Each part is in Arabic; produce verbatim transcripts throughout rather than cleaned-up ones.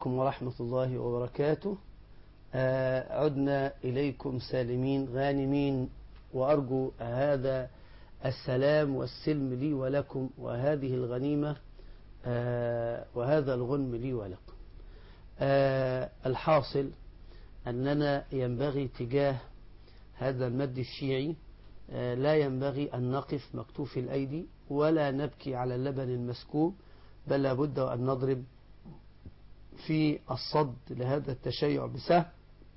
عليكم ورحمة الله وبركاته. آه عدنا إليكم سالمين غانمين، وأرجو هذا السلام والسلم لي ولكم، وهذه الغنيمة آه وهذا الغنم لي ولكم. آه الحاصل أننا ينبغي تجاه هذا المد الشيعي آه لا ينبغي أن نقف مكتوف الأيدي ولا نبكي على اللبن المسكوب، بل لابد أن نضرب في الصد لهذا التشيع بسهم.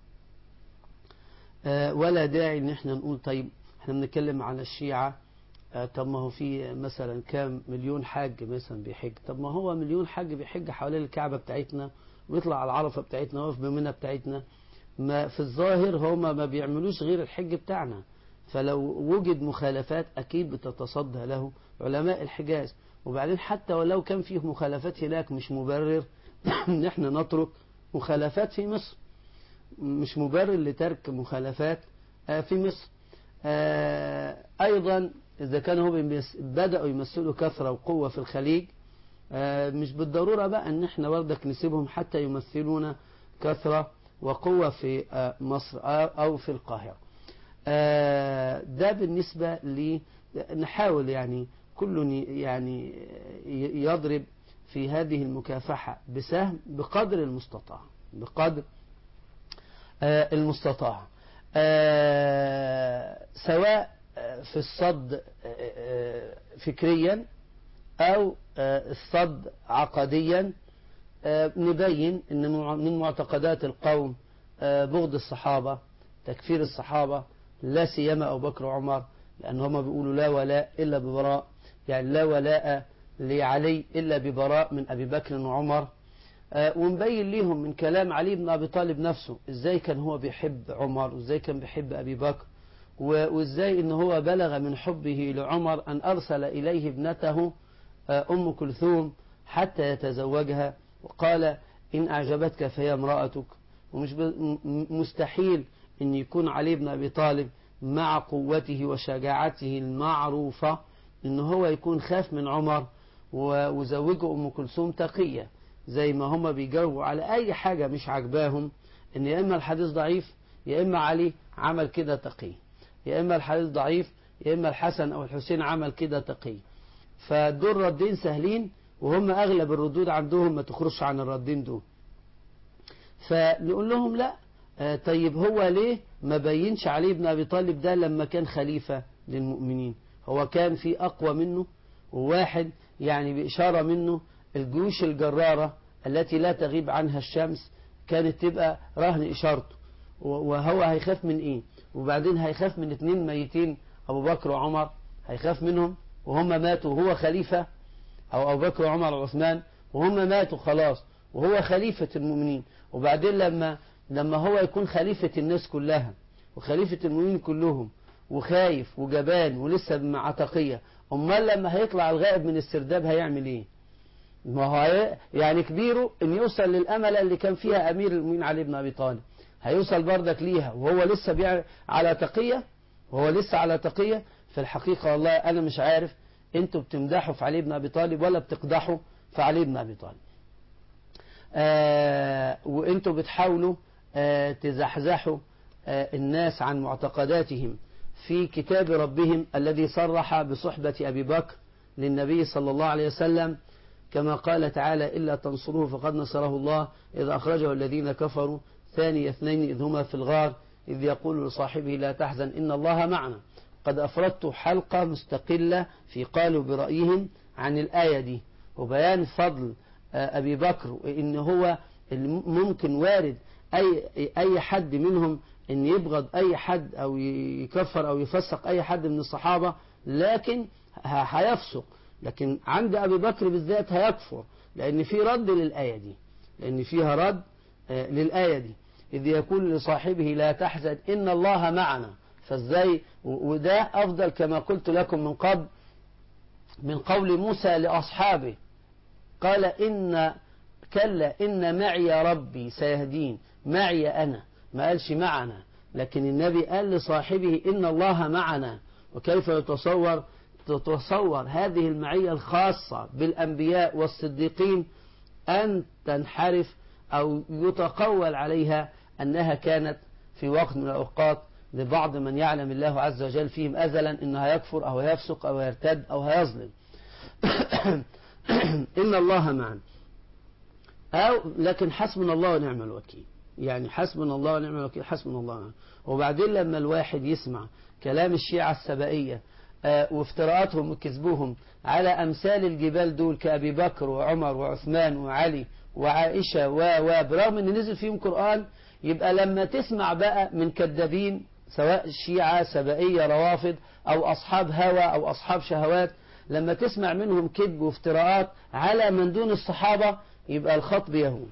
آه ولا داعي ان احنا نقول طيب احنا بنتكلم عن الشيعة، آه طب ما هو في مثلا كام مليون حاج مثلا بيحج، طب ما هو مليون حاج بيحج حوالين الكعبة بتاعتنا ويطلع على العرفة بتاعتنا ويقف بمنى بتاعتنا، ما في الظاهر هما ما بيعملوش غير الحج بتاعنا، فلو وجد مخالفات أكيد بتتصدى له علماء الحجاز. وبعدين حتى ولو كان فيه مخالفات هناك مش مبرر ان احنا نترك مخالفات في مصر، مش مبرر لترك مخالفات في مصر. ايضا اذا كانوا بدأوا يمثلوا كثرة وقوة في الخليج، مش بالضرورة بقى ان احنا برضك نسيبهم حتى يمثلون كثرة وقوة في مصر او في القاهرة. ده بالنسبة لي، نحاول يعني كل يعني يضرب في هذه المكافحة بسهم بقدر المستطاع، بقدر آه المستطاع، آه سواء في الصد آه فكريا أو آه الصد عقديا. آه نبين أن من معتقدات القوم آه بغض الصحابة، تكفير الصحابة، لا سيما أبو بكر وعمر، لأن هم بيقولوا لا ولاء إلا ببراء، يعني لا ولاء لعلي إلا ببراء من أبي بكر وعمر. آه ونبين ليهم من كلام علي بن أبي طالب نفسه إزاي كان هو بيحب عمر، وإزاي كان بيحب أبي بكر، وإزاي إن هو بلغ من حبه لعمر أن أرسل إليه ابنته آه أم كلثوم حتى يتزوجها، وقال إن أعجبتك فهي امرأتك. ومش مستحيل أن يكون علي بن أبي طالب مع قوته وشجاعته المعروفة إن هو يكون خاف من عمر وزوجه أم كلثوم تقية، زي ما هم بيجاوبوا على أي حاجة مش عجباهم إن يا إما الحديث ضعيف يا إما علي عمل كده تقي، يا إما الحديث ضعيف يا إما الحسن أو الحسين عمل كده تقي. فدول ردين سهلين، وهم أغلب الردود عندهم ما تخرجش عن الردين دول. فنقول لهم لا، آه طيب هو ليه ما بينش علي بن أبي طالب ده لما كان خليفة للمؤمنين؟ هو كان في أقوى منه، وواحد يعني بإشارة منه الجيوش الجرارة التي لا تغيب عنها الشمس كانت تبقى رهن إشارته، وهو هيخاف من إيه؟ وبعدين هيخاف من اتنين ميتين أبو بكر وعمر، هيخاف منهم وهم ماتوا وهو خليفة، أو أبو بكر وعمر وعثمان وهم ماتوا خلاص وهو خليفة المؤمنين. وبعدين لما لما هو يكون خليفة الناس كلها وخليفة المؤمنين كلهم وخايف وجبان ولسه مع تقية، امال لما هيطلع الغائب من السرداب هيعمل ايه؟ ما هو يعني كبيره ان يوصل للامل اللي كان فيها امير المؤمنين علي بن ابي طالب، هيوصل بردك ليها وهو لسه بيع على تقية، وهو لسه على تقية. في الحقيقة والله انا مش عارف انتوا بتمدحوا في علي بن ابي طالب ولا بتقدحوا في علي بن ابي طالب. آه وانتوا بتحاولوا آه تزحزحوا آه الناس عن معتقداتهم في كتاب ربهم الذي صرح بصحبة أبي بكر للنبي صلى الله عليه وسلم، كما قال تعالى إلا تنصروه فقد نصره الله إذ أخرجه الذين كفروا ثاني اثنين إذ هما في الغار إذ يقول لصاحبه لا تحزن إن الله معنا. قد أفردت حلقة مستقلة في قالوا برأيهم عن الآية دي، وبيان فضل أبي بكر، وإن هو ممكن وارد أي, أي حد منهم إن يبغض أي حد أو يكفر أو يفسق أي حد من الصحابة، لكن هيفسق، لكن عند أبي بكر بالذات هيكفر، لأن في رد للآية دي، لأن فيها رد للآية دي إذ يقول لصاحبه لا تحزن إن الله معنا. فازاي؟ وده أفضل كما قلت لكم من قبل من قول موسى لأصحابه قال إن كلا إن معي ربي سيهدين، معي أنا، ما قالش معنا، لكن النبي قال لصاحبه إن الله معنا. وكيف يتصور تتصور هذه المعية الخاصة بالأنبياء والصديقين أن تنحرف أو يتقول عليها أنها كانت في وقت من الأوقات لبعض من يعلم الله عز وجل فيهم أزلا إنها يكفر أو يفسق أو يرتد أو هيظلم. إن الله معنا، أو لكن حسبنا الله ونعم الوكيل، يعني حسبنا الله ونعم الوكيل، حسبنا الله ونعم. وبعدين لما الواحد يسمع كلام الشيعة السبائية آه وافتراءاتهم وكذبهم على أمثال الجبال دول كأبي بكر وعمر وعثمان وعلي وعائشة و و برغم أن نزل فيهم قرآن، يبقى لما تسمع بقى من كذابين سواء الشيعة سبائية روافض أو أصحاب هوى أو أصحاب شهوات، لما تسمع منهم كذب وافتراءات على من دون الصحابة، يبقى الخطب يهون.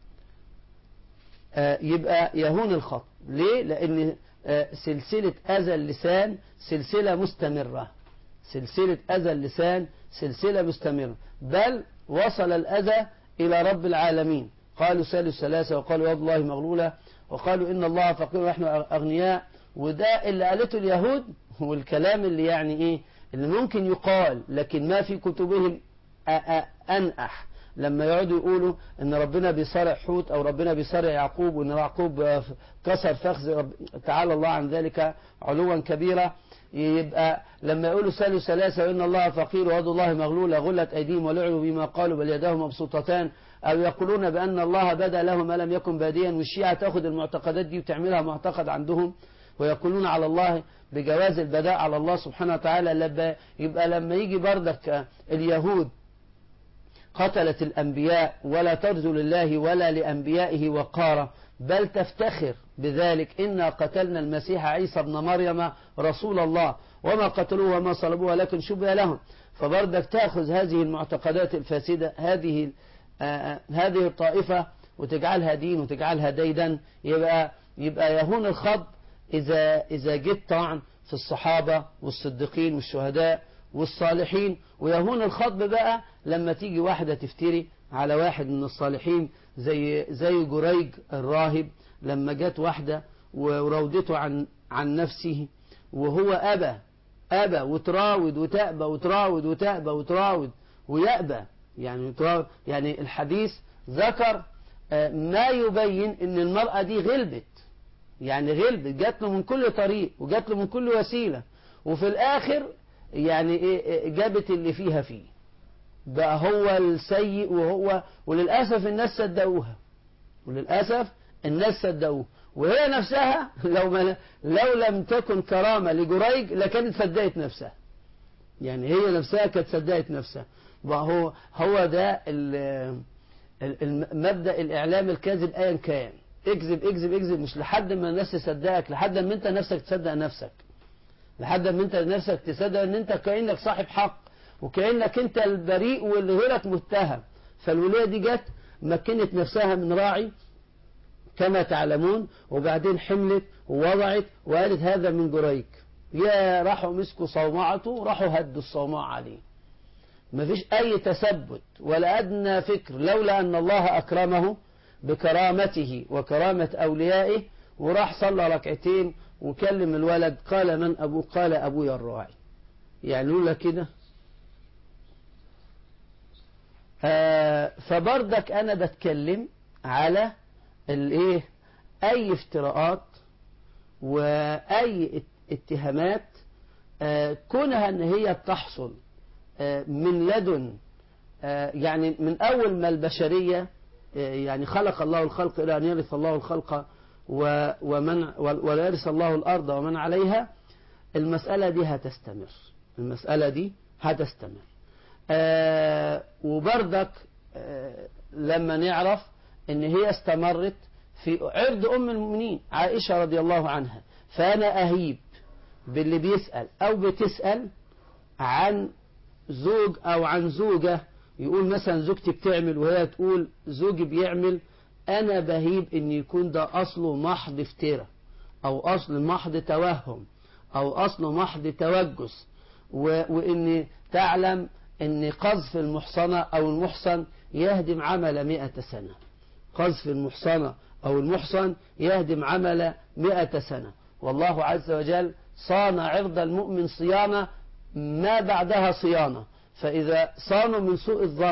آه يبقى يهون الخطب. ليه؟ لأن آه سلسلة أذى اللسان سلسلة مستمرة، سلسلة أذى اللسان سلسلة مستمرة، بل وصل الأذى إلى رب العالمين. قالوا ثالث ثلاثة، وقالوا يد الله مغلولة، وقالوا إن الله فقير ونحن أغنياء. وده اللي قالته اليهود، والكلام اللي يعني إيه اللي ممكن يقال لكن ما في كتبهم أنأح، لما يقعدوا يقولوا ان ربنا بيصارع حوت او ربنا بيصارع يعقوب وان يعقوب كسر فخذ رب... تعالى الله عن ذلك علوا كبيرا. يبقى لما يقولوا ثالث ثلاثة وان الله فقير ويد الله مغلولة غلت ايديهم ولعنوا بما قالوا بل يداه مبسوطتان، او يقولون بان الله بدا له ما لم يكن باديا. والشيعة تاخذ المعتقدات دي وتعملها معتقد عندهم، ويقولون على الله بجواز البداء على الله سبحانه وتعالى. يبقى لما يجي بردك اليهود قتلت الأنبياء ولا ترجو لله ولا لأنبيائه وقارا، بل تفتخر بذلك، إنا قتلنا المسيح عيسى بن مريم رسول الله وما قتلوه وما صلبوه ولكن شبه لهم. فبردك تأخذ هذه المعتقدات الفاسدة، هذه آه هذه الطائفة، وتجعلها دين وتجعلها ديدا. يبقى يبقى يهون الخطب إذا إذا جيت طعن في الصحابة والصديقين والشهداء والصالحين، ويهون الخطب بقى لما تيجي واحدة تفتري على واحد من الصالحين زي زي جريج الراهب، لما جت واحدة وراودته عن عن نفسه وهو أبى أبى وتراود وتأبى وتراود وتأبى وتراود ويأبى، يعني يعني الحديث ذكر ما يبين ان المرأة دي غلبت، يعني غلبت، جات له من كل طريق وجات له من كل وسيلة، وفي الآخر يعني ايه جابت اللي فيها فيه بقى هو السيء. وهو وللأسف الناس صدقوها، وللأسف الناس صدقوه، وهي نفسها لو ما لو لم تكن كرامة لجريج لكانت صدقت نفسها، يعني هي نفسها كانت صدقت نفسها. وهو هو ده المبدأ الإعلام الكاذب أيا كان، اكذب اكذب اكذب، مش لحد ما الناس تصدقك، لحد ما انت نفسك تصدق نفسك، لحد ما انت نفسك تصدق ان انت كأنك صاحب حق وكأنك انت البريء واللي غيرك متهم. فالولاية دي جت مكنت نفسها من راعي كما تعلمون، وبعدين حملت ووضعت وقالت هذا من جريج. يا راحوا مسكوا صومعته، راحوا هدوا الصومعة عليه، مفيش اي تثبت ولا ادنى فكر، لولا ان الله اكرمه بكرامته وكرامة اوليائه، وراح صلى ركعتين وكلم الولد قال من أبوه؟ قال أبويا الراعي. يعني لولا كده. آه فبردك أنا بتكلم على الايه أي افتراءات وأي اتهامات آه كونها أن هي بتحصل آه من لدن آه يعني من أول ما البشرية آه يعني خلق الله الخلق إلى أن يرث الله الخلق ومن ولا يرث الله الأرض ومن عليها. المسألة دي هتستمر، المسألة دي هتستمر. آه وبردك آه لما نعرف ان هي استمرت في عرض أم المؤمنين عائشة رضي الله عنها، فأنا أهيب باللي بيسأل أو بتسأل عن زوج أو عن زوجة، يقول مثلا زوجتي بتعمل وهي تقول زوجي بيعمل، أنا بهيب إن يكون ده أصله محض افتراء أو أصل محض توهم أو أصل محض توجس، وإن تعلم إن قذف المحصنة أو المحصن يهدم عمل مئة سنة، قذف المحصنة أو المحصن يهدم عمل مئة سنة. والله عز وجل صان عرض المؤمن صيانة ما بعدها صيانة، فإذا صانوا من سوء الظن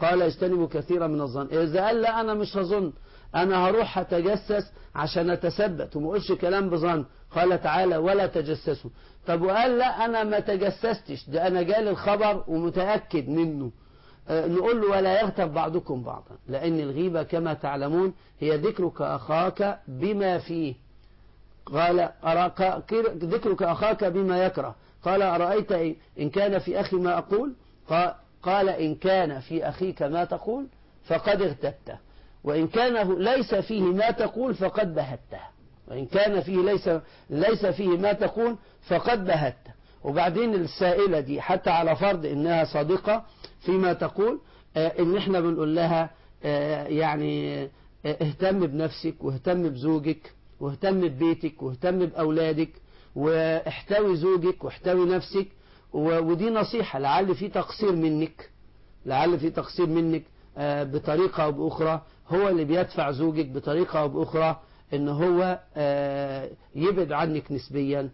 قال اجتنبوا كثيرا من الظن. إذا قال لا أنا مش هظن، أنا هروح أتجسس عشان أتثبت وما أقولش كلام بظن، قال تعالى ولا تجسسوا. طب وقال لا أنا ما تجسستش، ده أنا جالي الخبر ومتأكد منه، أه نقول له ولا يغتب بعضكم بعضا، لأن الغيبة كما تعلمون هي ذكرك أخاك بما فيه. قال أراك ذكرك أخاك بما يكره. قال أرأيت إن كان في أخي ما أقول؟ قال إن كان في أخيك ما تقول فقد اغتبته، وإن كان ليس فيه ما تقول فقد بهته، وإن كان فيه ليس ليس فيه ما تقول فقد بهته. وبعدين السائلة دي حتى على فرض إنها صادقة فيما تقول، آه إن إحنا بنقول لها آه يعني آه اهتم بنفسك واهتم بزوجك واهتم ببيتك واهتم بأولادك واحتوي زوجك واحتوي نفسك، ودي نصيحة. لعل في تقصير منك، لعل في تقصير منك آه بطريقة أو بأخرى، هو اللي بيدفع زوجك بطريقة أو بأخرى إن هو آه يبعد عنك نسبيا،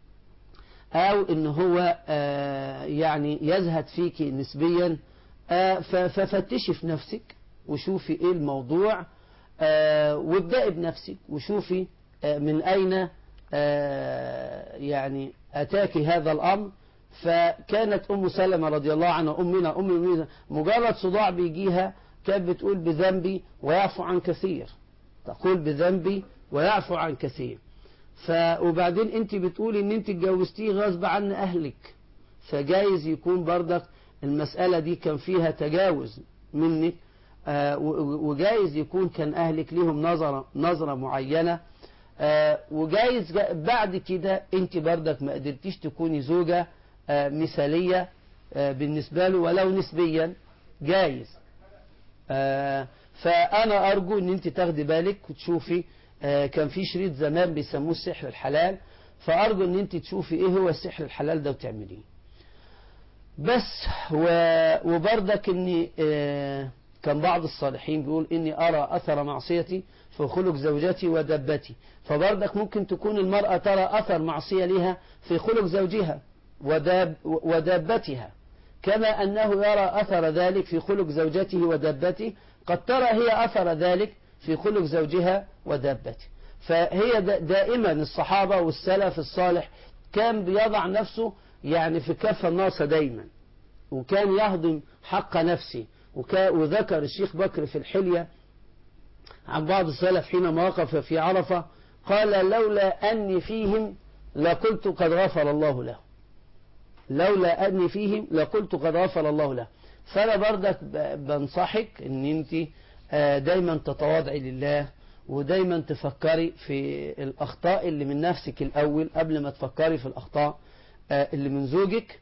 أو إن هو آه يعني يزهد فيك نسبيا. آه ففتشي في نفسك وشوفي إيه الموضوع، آه وابدأي بنفسك وشوفي آه من أين آه يعني أتاك هذا الأمر. فكانت أم سلمة رضي الله عنها أمنا أم المؤمنين مجرد صداع بيجيها كانت بتقول بذنبي ويعفو عن كثير، تقول بذنبي ويعفو عن كثير. ف وبعدين انت بتقولي ان انت اتجوزتيه غصب عن اهلك، فجايز يكون بردك المسألة دي كان فيها تجاوز منك، آه وجايز يكون كان اهلك ليهم نظرة نظرة معينة، آه وجايز بعد كده انت بردك ما قدرتيش تكوني زوجة آه مثالية آه بالنسبة له ولو نسبيا، جايز. آه فأنا أرجو أن أنت تاخدي بالك وتشوفي. آه كان في شريط زمان بيسموه السحر الحلال، فأرجو أن أنت تشوفي إيه هو السحر الحلال ده وتعمليه. بس وبرضك أني آه كان بعض الصالحين بيقول إني أرى أثر معصيتي في خلق زوجتي ودبتي، فبرضك ممكن تكون المرأة ترى أثر معصية لها في خلق زوجها وداب ودابتها، كما أنه يرى أثر ذلك في خلق زوجته ودابته، قد ترى هي أثر ذلك في خلق زوجها ودابته. فهي دائما الصحابة والسلف الصالح كان بيضع نفسه يعني في كف الناصة دايما، وكان يهضم حق نفسه. وذكر الشيخ بكر في الحلية عن بعض السلف حينما وقف في عرفة قال لولا أني فيهم لقلت قد غفر الله له، لولا أني فيهم لقلت قد غفر الله له. فأنا بردك بنصحك أن أنت دايما تتواضعي لله، ودايما تفكري في الأخطاء اللي من نفسك الأول قبل ما تفكري في الأخطاء اللي من زوجك،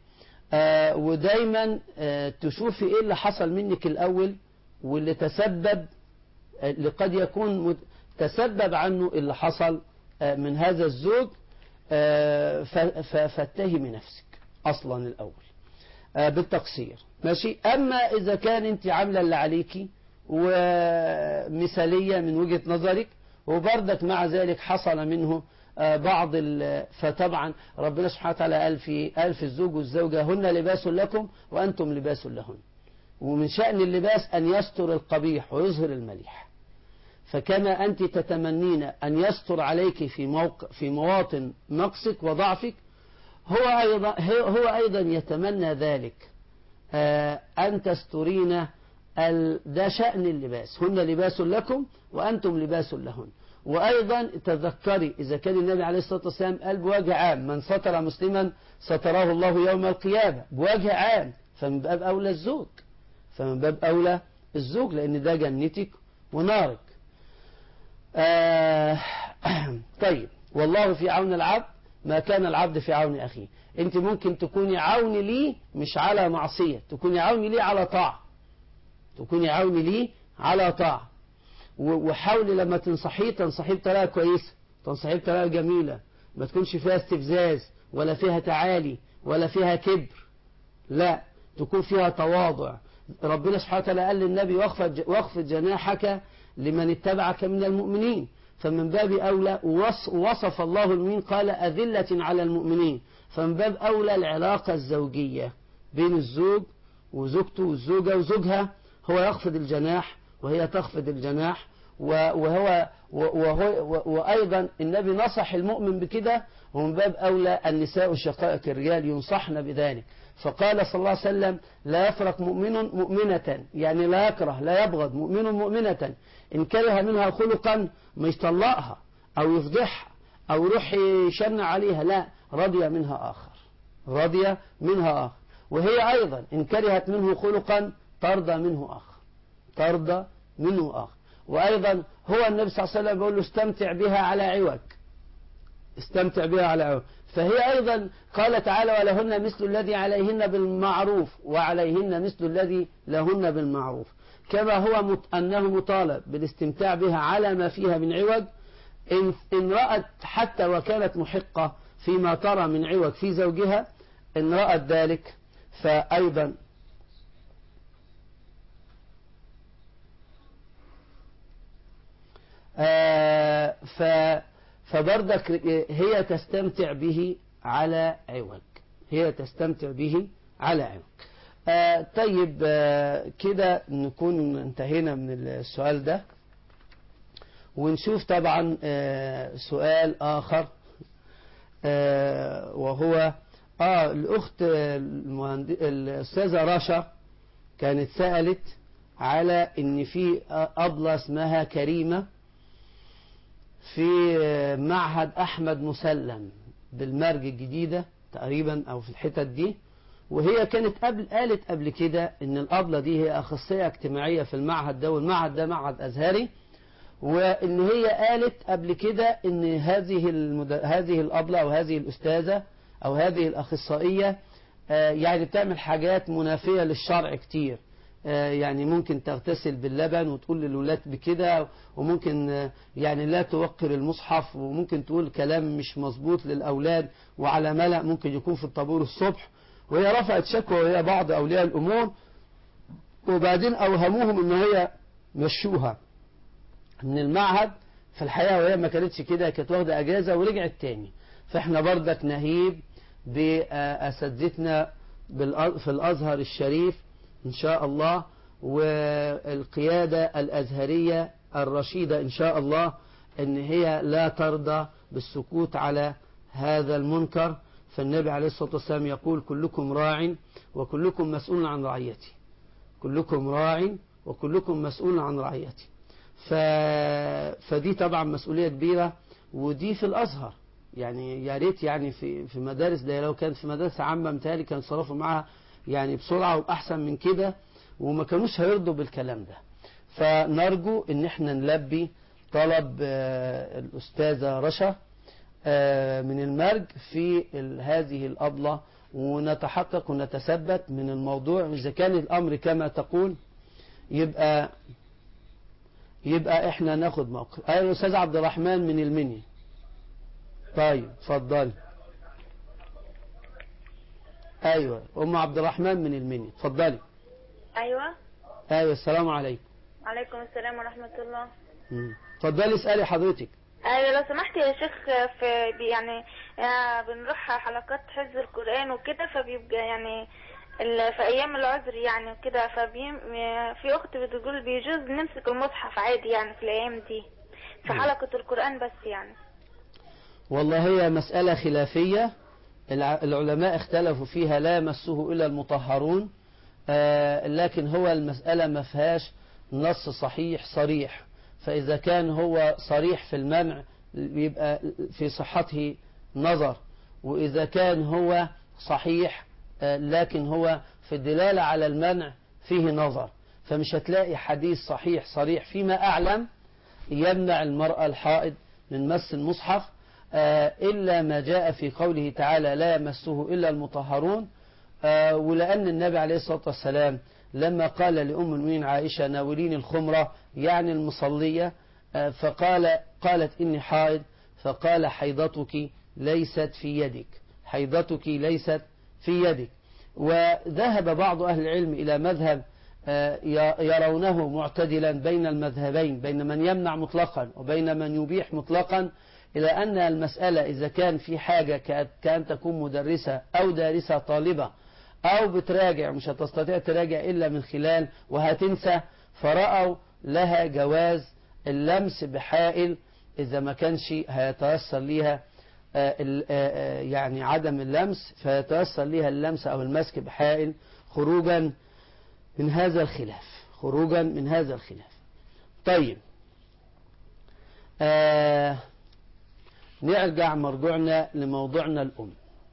ودايما تشوفي إيه اللي حصل منك الأول واللي تسبب، اللي قد يكون تسبب عنه اللي حصل من هذا الزوج، فاتهمي نفسك أصلا الأول بالتقصير. ماشي. أما إذا كان أنت عاملة اللي عليكي ومثالية من وجهة نظرك، وبردك مع ذلك حصل منه بعض فطبعا ربنا سبحانه وتعالى قال في قال في الزوج والزوجة هن لباس لكم وأنتم لباس لهن، ومن شأن اللباس أن يستر القبيح ويظهر المليح. فكما أنت تتمنين أن يستر عليك في موقع في مواطن نقصك وضعفك، هو أيضا هو أيضا يتمنى ذلك، أن تسترين. ده شأن اللباس، هن لباس لكم وأنتم لباس لهن. وأيضا تذكري إذا كان النبي عليه الصلاة والسلام قال بوجه عام من ستر مسلما ستراه الله يوم القيامة، بوجه عام، فمن باب أولى الزوج، فمن باب أولى الزوج لأن ده جنتك ونارك. آه طيب، والله في عون العبد ما كان العبد في عون أخيه. أنت ممكن تكوني عوني لي مش على معصية، تكوني عوني لي على طاعة، تكوني عوني لي على طاعة. وحاولي لما تنصحيه تنصحيه بطريقة كويسة، تنصحيه بطريقة جميلة، ما تكونش فيها استفزاز ولا فيها تعالي ولا فيها كبر، لا، تكون فيها تواضع. ربنا سبحانه وتعالى قال للنبي واخفض جناحك لمن اتبعك من المؤمنين، فمن باب أولى وصف الله المؤمنين قال أذلة على المؤمنين، فمن باب أولى العلاقة الزوجية بين الزوج وزوجته والزوجة وزوجها هو يخفض الجناح وهي تخفض الجناح، وهو وهو وأيضا النبي نصح المؤمن بكده، ومن باب أولى النساء شقائق الرجال ينصحن بذلك. فقال صلى الله عليه وسلم: لا يفرق مؤمن مؤمنة، يعني لا يكره لا يبغض مؤمن مؤمنة إن كره منها خلقا، ما يطلقها أو يفضحها أو يروح يشن عليها، لا، رضي منها آخر، رضي منها آخر. وهي أيضا إن كرهت منه خلقا ترضى منه آخر، ترضى منه آخر. وأيضا هو النبي صلى الله عليه وسلم بيقول له: استمتع بها على عوج، استمتع بها على عوج. فهي أيضا قال تعالى: ولهن مثل الذي عليهن بالمعروف وعليهن مثل الذي لهن بالمعروف. كما هو مت أنه مطالب بالاستمتاع بها على ما فيها من عوج، إن, إن رأت حتى وكانت محقة فيما ترى من عوج في زوجها، إن رأت ذلك فأيضا آه ف فبردك هي تستمتع به على عوج، هي تستمتع به على عوج. آه طيب، آه كده نكون انتهينا من السؤال ده، ونشوف طبعا آه سؤال آخر، آه وهو آه الأخت الأستاذة رشا كانت سألت على إن في أبلة اسمها كريمة في معهد أحمد مسلم بالمرج الجديدة تقريبا أو في الحتت دي، وهي كانت قبل قالت قبل كده إن الأبلة دي هي أخصائية اجتماعية في المعهد ده، والمعهد ده معهد أزهري، وإن هي قالت قبل كده إن هذه المد... هذه الأبلة أو هذه الأستاذة أو هذه الأخصائية آه يعني بتعمل حاجات منافية للشرع كتير، يعني ممكن تغتسل باللبن وتقول للولاد بكده، وممكن يعني لا توقر المصحف، وممكن تقول كلام مش مظبوط للأولاد وعلى ملأ ممكن يكون في الطابور الصبح. وهي رفعت شكوى وهي بعض أولياء الأمور، وبعدين أوهموهم إن هي مشوها من المعهد في الحقيقة، وهي ما كانتش كده، كانت واخدة أجازة ورجعت تاني. فإحنا بردك نهيب بأساتذتنا في الأزهر الشريف إن شاء الله، والقيادة الأزهرية الرشيدة إن شاء الله، إن هي لا ترضى بالسكوت على هذا المنكر. فالنبي عليه الصلاة والسلام يقول: كلكم راع وكلكم مسؤول عن رعيته، كلكم راع وكلكم مسؤول عن رعيته. ف... فدي طبعا مسؤولية كبيرة، ودي في الأزهر، يعني يا ريت يعني في في مدارس ده، لو كانت في مدرسة عامة متهيألي كانوا يتصرفوا معها يعني بسرعة وأحسن من كده، وما كانوش هيرضوا بالكلام ده. فنرجو ان احنا نلبي طلب الأستاذة رشا من المرج في هذه الأبلة، ونتحقق ونتثبت من الموضوع. إذا كان الأمر كما تقول يبقى يبقى احنا ناخد موقف. أيوة الأستاذ عبد الرحمن من المنيا. طيب اتفضلي. ايوه ام عبد الرحمن من المنيا، اتفضلي. ايوه ايوه السلام عليكم. وعليكم السلام ورحمه الله. اتفضلي اسالي حضرتك. ايوه لو سمحت يا شيخ، في يعني بنروح حلقات حفظ القران وكده، فبيبقى يعني في ايام العذر يعني وكده، فبيم في اخت بتقول بيجوز نمسك المصحف عادي يعني في الايام دي في حلقه القران بس يعني. والله هي مسألة خلافية، العلماء اختلفوا فيها، لا يمسه إلا المطهرون، آه لكن هو المسألة ما فيهاش نص صحيح صريح، فإذا كان هو صريح في المنع يبقى في صحته نظر، وإذا كان هو صحيح آه لكن هو في الدلالة على المنع فيه نظر، فمش هتلاقي حديث صحيح صريح فيما أعلم يمنع المرأة الحائض من مس المصحف إلا ما جاء في قوله تعالى: لا يمسه إلا المطهرون. ولأن النبي عليه الصلاة والسلام لما قال لأم المؤمنين عائشة: ناولين الخمرة، يعني المصلية، فقال قالت إني حائض، فقال: حيضتك ليست في يدك، حيضتك ليست في يدك. وذهب بعض أهل العلم إلى مذهب يرونه معتدلا بين المذهبين، بين من يمنع مطلقا وبين من يبيح مطلقا، إلى أن المسألة إذا كان في حاجة كأن تكون مدرسة أو دارسة طالبة أو بتراجع مش هتستطيع تراجع إلا من خلال وهتنسى، فرأوا لها جواز اللمس بحائل إذا ما كانش هيتيسر ليها يعني عدم اللمس، فيتيسر ليها اللمس أو المسك بحائل خروجا من هذا الخلاف، خروجا من هذا الخلاف. طيب آه نرجع مرجوعنا لموضوعنا الأم،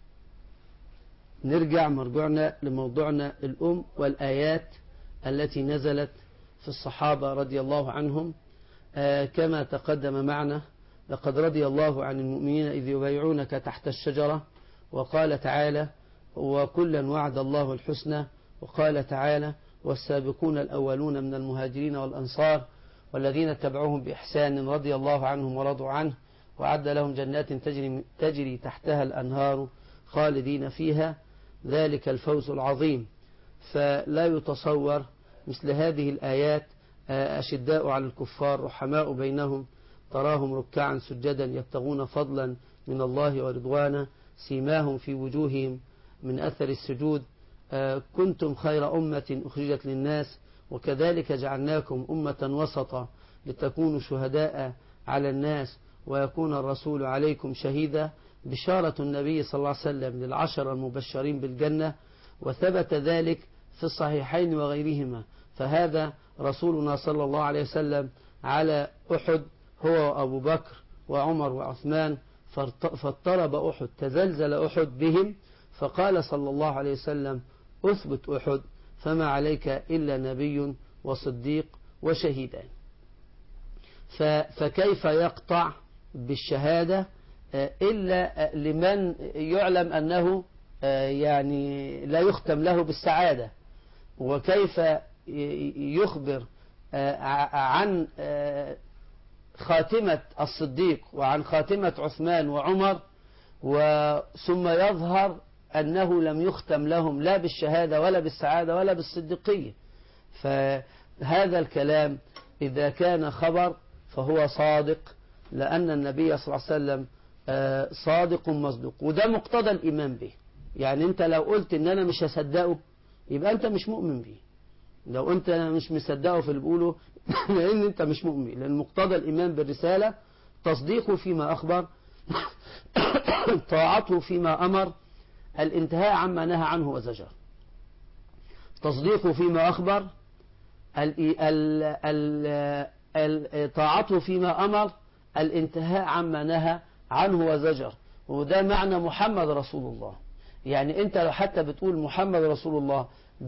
نرجع مرجوعنا لموضوعنا الأم والآيات التي نزلت في الصحابة رضي الله عنهم. آه كما تقدم معنا: لقد رضي الله عن المؤمنين إذ يبايعونك تحت الشجرة، وقال تعالى: وكلا وعد الله الحسنى، وقال تعالى: والسابقون الأولون من المهاجرين والأنصار والذين اتبعوهم بإحسان رضي الله عنهم ورضوا عنه وأعد لهم جنات تجري, تجري تحتها الأنهار خالدين فيها ذلك الفوز العظيم. فلا يتصور مثل هذه الآيات: أشداء على الكفار رحماء بينهم تراهم ركعا سجدا يبتغون فضلا من الله ورضوانا سيماهم في وجوههم من أثر السجود كنتم خير أمة أخرجت للناس وكذلك جعلناكم أمة وسطا لتكونوا شهداء على الناس ويكون الرسول عليكم شهيدا. بشارة النبي صلى الله عليه وسلم للعشر المبشرين بالجنة، وثبت ذلك في الصحيحين وغيرهما. فهذا رسولنا صلى الله عليه وسلم على أحد هو وأبو بكر وعمر وعثمان، فاضطرب أحد، تزلزل أحد بهم، فقال صلى الله عليه وسلم: أثبت أحد فما عليك إلا نبي وصديق وشهيدان. فكيف يقطع بالشهادة إلا لمن يعلم أنه يعني لا يختم له بالسعادة؟ وكيف يخبر عن خاتمة الصديق وعن خاتمة عثمان وعمر ثم يظهر أنه لم يختم لهم لا بالشهادة ولا بالسعادة ولا بالصديقية؟ فهذا الكلام إذا كان خبر فهو صادق، لأن النبي صلى الله عليه وسلم صادق مصدوق، وده مقتضى الإيمان به. يعني أنت لو قلت إن أنا مش هصدقه يبقى أنت مش مؤمن به، لو أنت مش مصدقه في اللي بيقوله لأن أنت مش مؤمن به، لأن مقتضى الإيمان بالرسالة تصديقه فيما أخبر، طاعته فيما أمر، الانتهاء عما نهى عنه وزجر. تصديقه فيما أخبر، طاعته فيما أمر، الانتهاء عما نهى عنه وزجر. وده معنى محمد رسول الله. يعني أنت لو حتى بتقول محمد رسول الله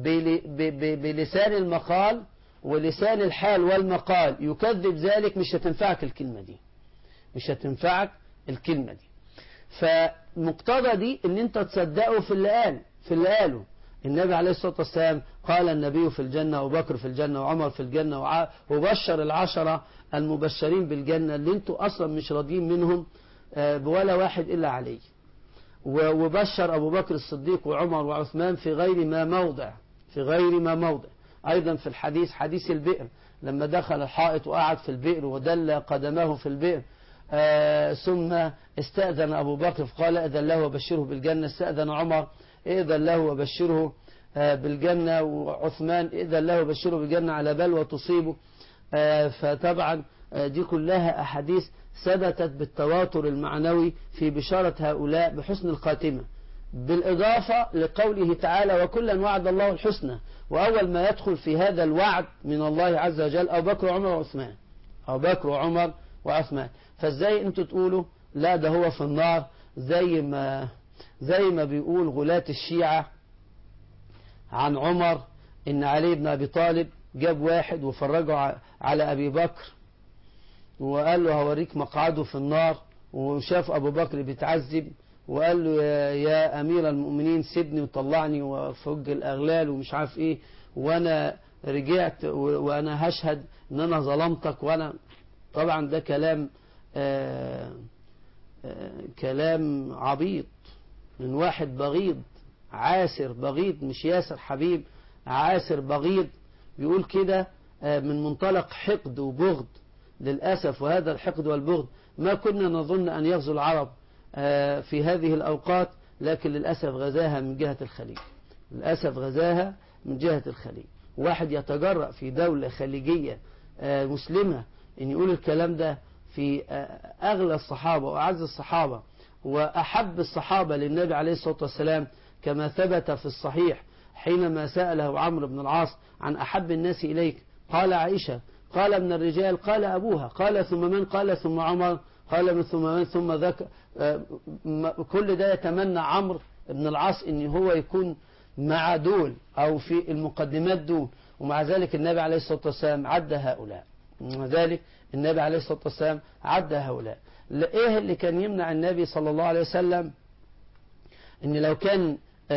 بلسان المقال ولسان الحال والمقال يكذب ذلك، مش هتنفعك الكلمة دي، مش هتنفعك الكلمة دي. فمقتضى دي ان انت تصدقه في اللي قال في اللي قاله النبي عليه الصلاة والسلام. قال النبي في الجنة وبكر في الجنة وعمر في الجنة، وبشر العشرة المبشرين بالجنة اللي انتوا اصلا مش راضيين منهم بولا واحد الا علي، وبشر ابو بكر الصديق وعمر وعثمان في غير ما موضع في غير ما موضع ايضا في الحديث حديث البئر، لما دخل الحائط وقعد في البئر ودل قدمه في البئر، آه ثم استأذن أبو بكر فقال أذن له وبشره بالجنة، استأذن عمر إذن له وبشره آه بالجنة، وعثمان إذن له وبشره بالجنة على بلوى تصيبه. آه فطبعا آه دي كلها أحاديث ثبتت بالتواتر المعنوي في بشارة هؤلاء بحسن الخاتمة، بالإضافة لقوله تعالى: وكلا وعد الله الحسنى. وأول ما يدخل في هذا الوعد من الله عز وجل أبو بكر وعمر وعثمان، أبو بكر وعمر وعثمان. فازاي انتوا تقولوا لا ده هو في النار، زي ما زي ما بيقول غلاة الشيعة عن عمر ان علي بن ابي طالب جاب واحد وفرجه على ابي بكر وقال له هوريك مقعده في النار، وشاف ابو بكر بيتعذب وقال له يا, يا امير المؤمنين سيبني وطلعني وفج الاغلال ومش عارف ايه، وانا رجعت وانا هشهد ان انا ظلمتك. وانا طبعا ده كلام آآ آآ كلام عبيط من واحد بغيض عاسر بغيض، مش ياسر حبيب، عاسر بغيض بيقول كده من منطلق حقد وبغض. للأسف وهذا الحقد والبغض ما كنا نظن أن يغزو العرب في هذه الأوقات، لكن للأسف غزاها من جهة الخليج، للأسف غزاها من جهة الخليج. واحد يتجرأ في دولة خليجية مسلمة أن يقول الكلام ده في أغلى الصحابة وأعز الصحابة وأحب الصحابة للنبي عليه الصلاة والسلام، كما ثبت في الصحيح حينما سأله عمرو بن العاص عن أحب الناس إليك، قال عائشة، قال من الرجال، قال أبوها، قال ثم من، قال ثم عمر، قال من ثم من، ثم ذاك. كل ده يتمنى عمرو بن العاص ان هو يكون مع دول او في المقدمات دول، ومع ذلك النبي عليه الصلاة والسلام عد هؤلاء. ومع ذلك النبي عليه الصلاة والسلام عد هؤلاء. ايه اللي كان يمنع النبي صلى الله عليه وسلم ان لو كان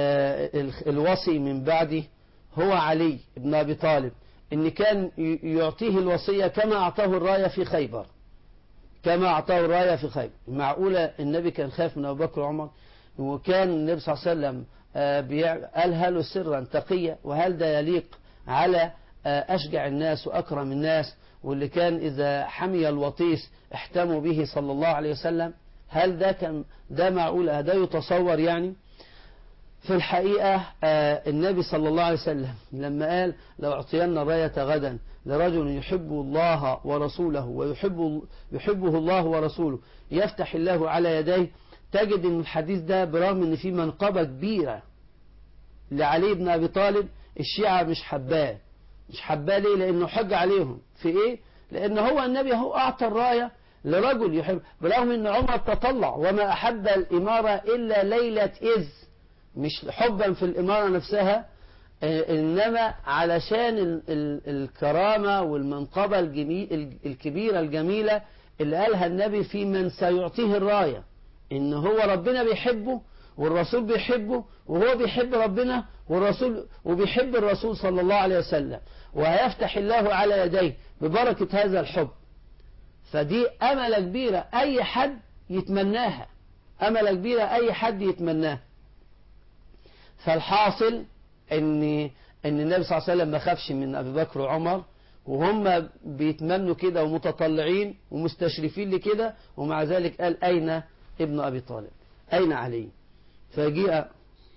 الوصي من بعده هو علي بن ابي طالب ان كان يعطيه الوصية كما اعطاه الراية في خيبر، كما اعطاه الراية في خيبر؟ معقولة النبي كان خاف من ابو بكر وعمر؟ وكان النبي صلى الله عليه وسلم قالها له سرا تقيا، وهل ده يليق على أشجع الناس وأكرم الناس، واللي كان إذا حمي الوطيس احتموا به صلى الله عليه وسلم؟ هل ده كان ده معقول؟ ده يتصور يعني؟ في الحقيقة النبي صلى الله عليه وسلم لما قال لو أعطينا الراية غدا لرجل يحب الله ورسوله ويحب يحبه الله ورسوله يفتح الله على يديه، تجد ان الحديث ده برغم ان فيه منقبة كبيرة لعلي بن ابي طالب، الشيعة مش حباه. مش حباه ليه؟ لانه حج عليهم في ايه؟ لان هو النبي هو اعطى الراية لرجل يحب، برغم ان عمر تطلع وما احب الامارة الا ليلة اذ، مش حبا في الامارة نفسها، انما علشان ال ال الكرامة والمنقبة الكبيرة الجميلة اللي قالها النبي في من سيعطيه الراية، ان هو ربنا بيحبه والرسول بيحبه وهو بيحب ربنا والرسول وبيحب الرسول صلى الله عليه وسلم، وهيفتح الله على يديه ببركة هذا الحب. فدي أملة كبيرة أي حد يتمناها، أملة كبيرة أي حد يتمناها. فالحاصل ان ان النبي صلى الله عليه وسلم ما خافش من ابي بكر وعمر، وهم بيتمنوا كده ومتطلعين ومستشرفين لكده، ومع ذلك قال أين ابن أبي طالب؟ أين علي؟ فجاء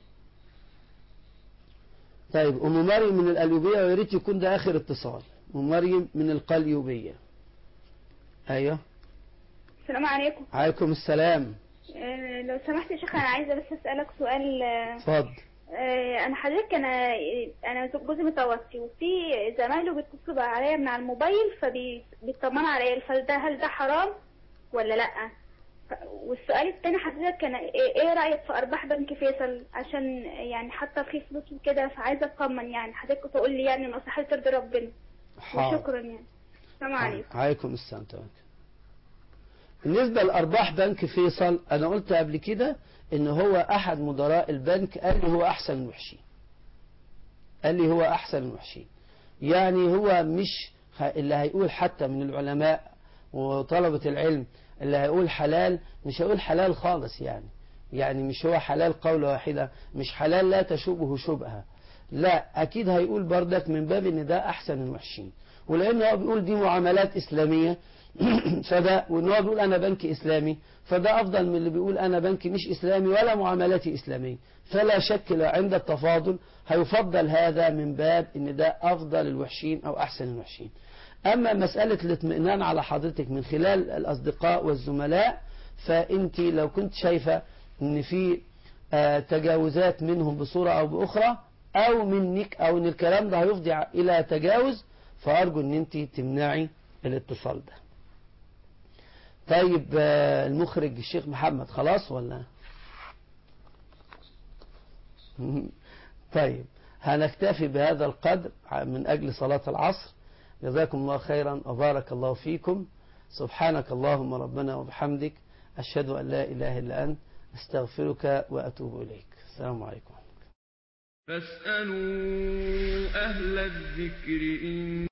طيب أم مريم من القليوبية، ويا ريت يكون ده آخر اتصال. أم مريم من القليوبية. أيوه. السلام عليكم. عليكم السلام. أه لو سمحت يا شيخ أنا عايزة بس أسألك سؤال. اتفضل. أه أنا حضرتك أنا أنا جوزي متوفي، وفي زمايله بيتصلوا عليا من على الموبايل فبيطمنوا عليا، فده هل ده حرام ولا لأ؟ والسؤال الثاني حضرتك كان ايه رأيك في ارباح بنك فيصل؟ عشان يعني حتى في فلوس وكده، فعايزه اطمن يعني حضرتك تقول لي يعني نصيحه ترضي ربنا. وشكرا يعني. السلام عليكم. عليكم السلام. تمام. بالنسبه لارباح بنك فيصل، انا قلت قبل كده ان هو احد مدراء البنك قال لي هو احسن المحشين، قال لي هو احسن المحشين. يعني هو مش اللي هيقول حتى من العلماء وطلبة العلم اللي هيقول حلال، مش هيقول حلال خالص يعني يعني مش هو حلال قولة واحدة، مش حلال لا تشوبه شبهة، لا أكيد هيقول بردك من باب إن ده أحسن المحشين، ولأنه هو بيقول دي معاملات إسلامية فده، وإنه هو بيقول أنا بنك إسلامي، فده أفضل من اللي بيقول أنا بنك مش إسلامي ولا معاملاتي إسلامية. فلا شك عند التفاضل هيفضل هذا من باب إن ده أفضل الوحشين أو أحسن الوحشين. أما مسألة الاطمئنان على حضرتك من خلال الأصدقاء والزملاء، فأنت لو كنت شايفة أن في تجاوزات منهم بصورة أو بأخرى، أو منك، أو أن الكلام ده هيفضي إلى تجاوز، فأرجو أن أنت تمنعي الاتصال ده. طيب المخرج الشيخ محمد خلاص ولا؟ طيب هنكتفي بهذا القدر من أجل صلاة العصر. جزاكم الله خيرا وبارك الله فيكم. سبحانك اللهم ربنا وبحمدك، أشهد أن لا إله إلا أنت، أستغفرك وأتوب إليك. السلام عليكم. فاسألوا أهل الذكر إن